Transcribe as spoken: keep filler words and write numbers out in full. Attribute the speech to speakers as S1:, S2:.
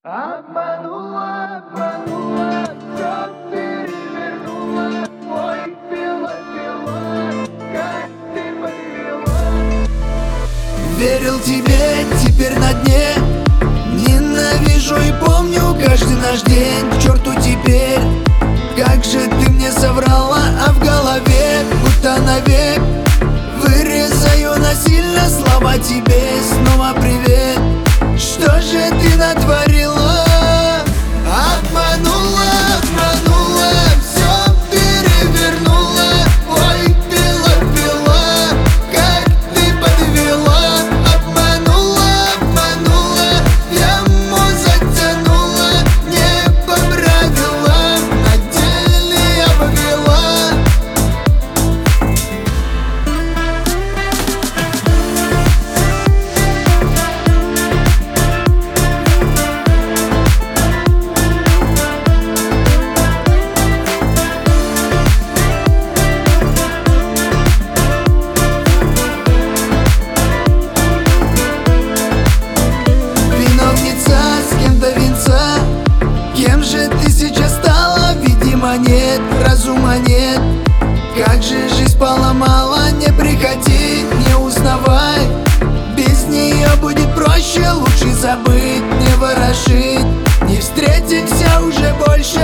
S1: Обманула, обманула, всё перевернула. Ой, пила, пила, как ты подвела.
S2: Верил тебе, теперь на дне. Ненавижу и помню каждый наш день. К черту теперь, как же ты мне соврала. А в голове, будто навек, вырезаю насильно слова тебе. Снова привет, что же ты натворила? Обманула, обманула, все перевернула. Ой, пила, пила, как ты подвела. Обманула, обманула, яму затянула. Не поправила, на деле обвела. Кем же ты сейчас стала? Видимо, нет, разума нет. Как же жизнь поломала, не приходи, не узнавай. Без нее будет проще, лучше забыть, не ворошить. Не встретимся уже больше.